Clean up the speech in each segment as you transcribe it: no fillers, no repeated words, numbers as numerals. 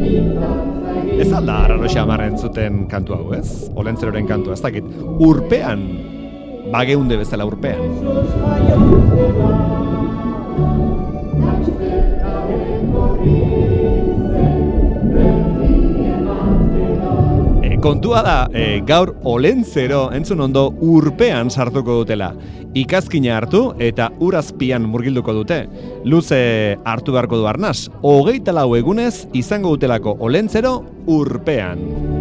Ez alda arraro xamarren zuten kantu hau, ez? Olentzeroren kantua, ez dakit. Urpean, bageunde bezala urpean. Kontua da, gaur Olentzero entzun ondo urpean sartuko dutela. Ikazkina hartu eta urazpian murgilduko dute. Luze hartu beharko du arnaz. 24 egunez izango dutelako Olentzero urpean.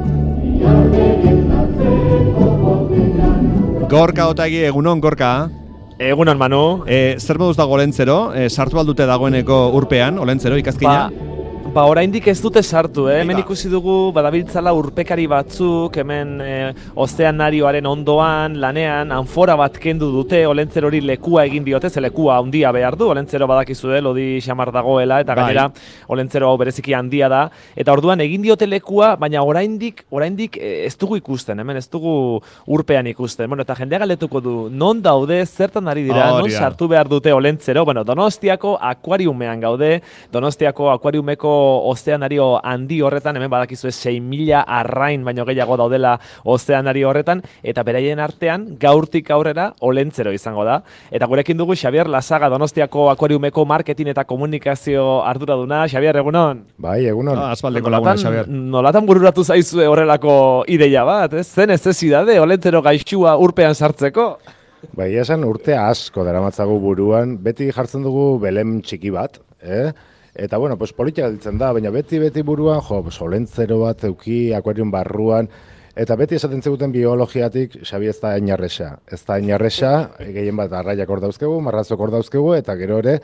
Gorka Otagi, egunon, Gorka? Egunon, Manu. Zer moduz dago Olentzero? Sartu aldute dagoeneko urpean, Olentzero, ikazkina? Oraindik ez dute sartu, Hemen ikusi dugu badabiltzala urpekari batzuk, hemen ozeanarioaren ondoan, lanean, anfora bat kendu dute, Olentzero hori lekua egin diote, ze lekua handia behar du, Olentzero badakizue, lodi xamar dagoela, eta gainera Olentzero hau bereziki handia da, eta orduan egin diote lekua, baina oraindik ez dugu ikusten, hemen ez dugu urpean ikusten. Bueno, eta jendea galdetuko du, non daude, zertan ari dira, non sartu behar dute Olentzero, bueno, Donostiako akuariumean gaude, Donostiako akuariumeko ozeanario handi horretan, hemen badakizue 6.000 arrain baino gehiago daudela ozeanario horretan, eta beraien artean gaurtik aurrera Olentzero izango da. Eta gurekin dugu Xabier Lasaga, Donostiako akuariumeko marketing eta komunikazio arduraduna. Xabier, egunon? Bai, egunon. Aspaldeko laguna, Xabier. Nolatan bururatu zaizue horrelako ideia bat, ez? Zen necesidade Olentzero gaixua urpean sartzeko? Bai, esan urtea asko daramatzagu buruan, beti jartzen dugu belem txiki bat, Eta, bueno, politika ditzen da, baina beti buruan, Olentzero bat euki akuarium barruan, eta beti esaten zeguten biologiatik, Xabi, ez da inarresa. Ez da inarresa, gehien bat arraiak hor dauzkegu, marrazok hor dauzkegu, eta gero ere,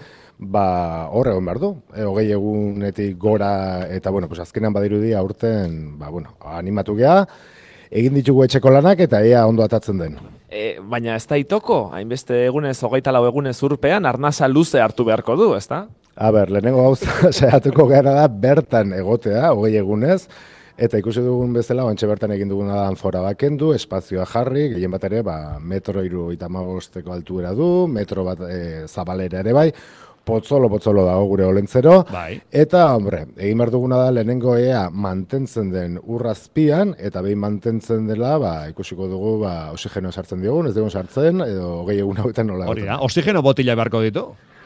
hor egon behar du. 20 egunetik gora, eta, azkenean badirudi aurten, animatu geha, egin ditugu etxeko lanak, eta ea ondo atatzen den. Baina ez da itoko, hainbeste egunez, 24 egunez urpean, arnasa luze hartu beharko du, ez da? Lehenengo gauza saiatuko gara da bertan egotea, 20 egunez, eta ikusi dugun bezala, ontxe bertan egin duguna da anfora bakendu, espazioa jarri, gehien bat ere, metro 75 altuera du, metro bat zabalera ere bai, potzolo dago gure Olentzero, eta, egin behar duguna da lehenengo ea mantentzen den urrazpian, eta behin mantentzen dela, ikusiko dugu, oxigeno sartzen diogun, ez dugun sartzen, edo 20 egun hauetan nola. Hori da, oxigeno botila beharko ditu?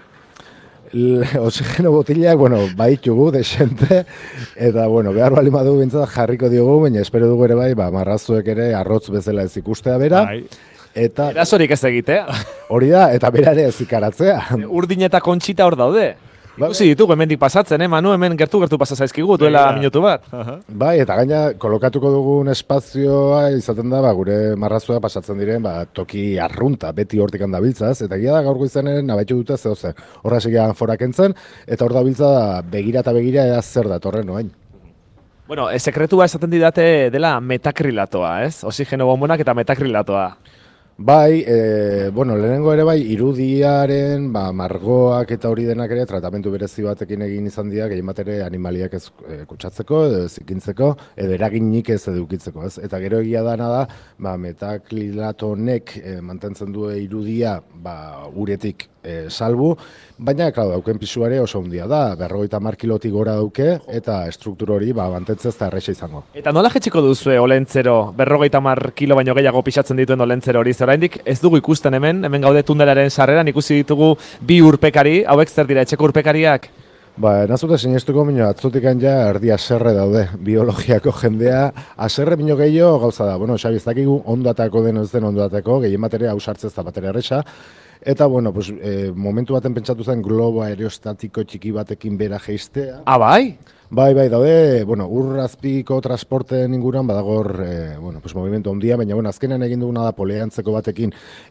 Oxigeno botilak, baitugu, desente, eta, behar bali madu bintzat jarriko diogu, baina espero dugu ere bai, marrazuek ere arrotz bezala ez ikustea bera. Eta erasorik ez egitea. Hori da, eta bera ere ez ikaratzea. Urdin eta kontxita hor daude. Ikusi ditugu hemendik pasatzen, Manu, hemen gertu pasazaizkigu, duela minutu bat. Bai, eta gaina kolokatuko dugun espazioa izaten da, gure marrazua pasatzen diren, toki arrunta, beti hortik handabiltzaz, eta gira da gaurko izanen nabaitu dute zehoze. Horra segian forak entzen, eta hor dabiltza begira eta begira ea zer da, torren noain. Bueno, sekretua esaten didate dela metakrilatoa, ez? Oxigeno bombonak eta metakrilatoa. Bai, lehenengo ere bai, irudiaren, margoak eta hori denak ere, tratamentu berezi batekin egin izan dira, gehien bat ere animaliak ez kutsatzeko, edo zikintzeko, edo eraginik ez edukitzeko, ez? Eta gero egia dana da, metakrilatonek mantentzen du irudia, uretik salbu, baina, dauken pisuare oso handia da, 50 kilotik gora dauke, eta struktur hori, mantentzen ez da erresa izango. Eta nola jetxiko duzue Olentzero, 50 kilo baino gehiago pisatzen dituen Olentzero hori? Oraindik ez dugu ikusten hemen gaude tunelaren sarreran, ikusi ditugu 2 urpekari, hauek zer dira, etxeko urpekariak? Nazute sinestuko minio, atzutik ja erdi aserre daude, biologiako jendea, aserre minio gehiago gauza da. Xabi, ez dakigu ondo atako den ez den ondo atako, gehien batere hausartzez eta batere erresa, eta, momentu baten pentsatu zen globo aerostatiko txiki batekin bera geistea. Bai? Bai, daude, urrazpiko transporten inguruan badagor, movimentu handia, baina, azkenean egin duguna da poleantzeko batekin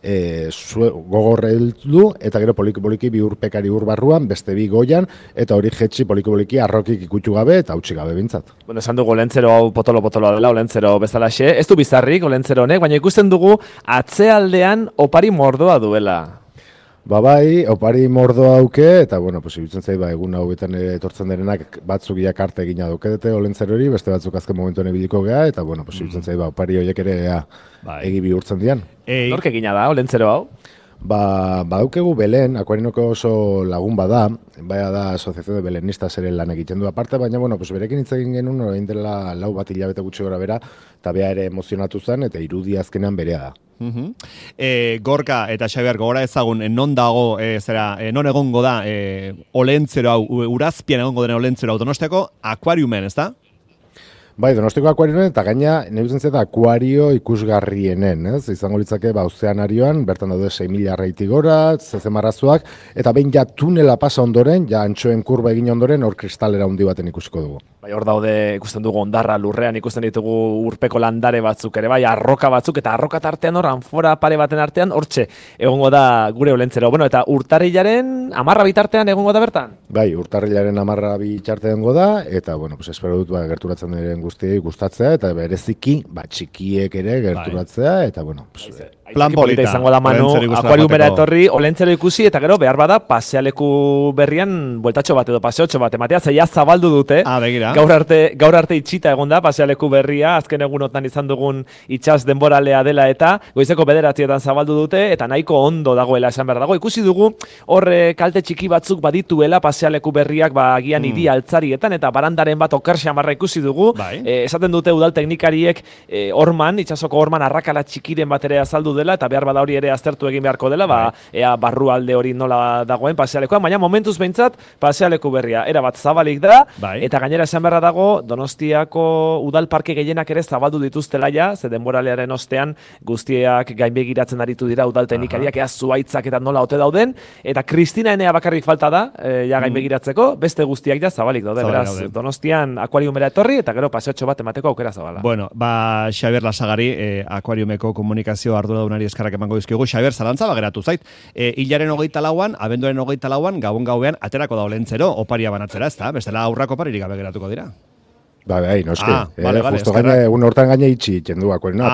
gogorre heldu, eta gero poliki-poliki 2 urpekari barruan, beste 2 goian, eta hori jetxi poliki-poliki arrokik ikutu gabe eta utzi gabe bintzat. Esan dugu Olentzero hau potolo-potoloa dela, Olentzero bezalaxe, ez du bizarrik Olentzero honek, baina ikusten dugu atzealdean opari mordoa duela. Bai, opari mordoa auke, eta, irutzen zait, egun hauetan etortzen denenak batzuk jakarte egina daukete Olentzero hori, beste batzuk azken momentuan ebiliko geha, eta, irutzen zait, opari horiek ere egi bihurtzen dian. Nork egina da, Olentzero hau? Badaukegu Belen, Akuarinoko oso lagun bada, baina da Asociación de Belenistas ere lan egiten du aparte, baina, berekin hitz egin genuen, orain dela 4 hilabete gutxi gora bera, eta bea ere emozionatu zen, eta irudi azkenean berea da. Gorka eta Xabier gogora ezagun, non dago, non egongo da, olentzero hau, urazpian egongo den olentzero hau, Donostiako akuariumen, ez da? Bai, Donostiako akuarioen eta gaina negutzen zeta akuario ikusgarrienen, ez? Izango litzake ozeanarioan, bertan daude 6.000 arraiti gora, zezemarrazuak, eta behin ja tunela pasa ondoren, ja antxoen kurba egin ondoren, hor kristalera handi baten ikusiko dugu. Bai, hor daude ikusten dugu ondarra lurrean, ikusten ditugu urpeko landare batzuk ere, bai, arroka batzuk, eta arroka tartean hor, anfora pare baten artean, hortxe, egongo da gure olentzero. Bueno, eta urtarrilaren 10 bitartean egongo da bertan? Bai, urtarrilaren 10 bitartean egongo da, eta, espero dut, gerturatzen diren guztiei gustatzea, eta bereziki, txikiek ere gerturatzea, eta, plan polita izango da Manu, akuariumera etorri, olentzero ikusi, eta gero behar bada pasealeku berrian bueltatxo bat edo paseotxo bat, ematea, zeia zabaldu dute, begira. gaur arte itxita egon da pasealeku berria, azken egunotan izan dugun itxas denboralea dela eta goizeko 9 zabaldu dute, eta nahiko ondo dagoela esan behar dago. Ikusi dugu, hor kalte txiki batzuk badituela pasealeku berriak agian hiri altzarietan, eta barandaren bat okar xamarra ikusi dugu, esaten dute udal teknikariek orman, itxasoko orman arrakala txikiren bat ere azaldu dela, eta behar bada hori ere aztertu egin beharko dela, ea barrualde hori nola dagoen pasealekoa, baina momentuz behintzat pasealeku berria erabat zabalik da, eta gainera esan beharra dago Donostiako udal parke gehienak ere zabaldu dituztela ja, ze denboralearen ostean guztiak gainbegiratzen aritu dira udal teknikariak, ea zuaitzak eta nola ote dauden, eta Kristina Enea bakarrik falta da, ja gainbegiratzeko, beste guztiak ja zabalik daude, beraz, Donostian akuariumera etorri, eta gero paseotxo bat emateko aukera zabala. Bueno, Xabier Lasagari, akuariumeko komunikazio arduradunari eskarrak emango dizkigu. Xabier, zalantza bageratu zait. Hilaren 24an, abenduaren 24an, gauean aterako da olentzero, oparia banatzera, ez da? Bestela aurrako oparirik gabe geratuko dira. Bai, noski. Justo gaine, egun hortan gaine itxi itxendu akuarina.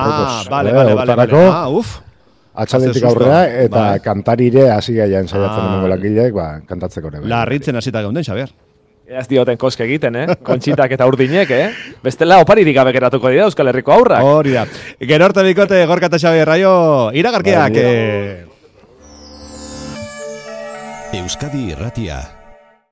Vale. Atxaletik aurrea, eta kantarire hasi gaian saiatzen emango lakileek, kantatzeko ere. Larritzen hasita geunden, Xabier. Ez dioten koske egiten, Kontxitak eta urdinek, Bestela oparirik gabe geratuko dira Euskal Herriko aurrak. Hori da. Gero arte bikote, Gorka eta Xabier, raio, iragarkiak. Euskadi Irratia.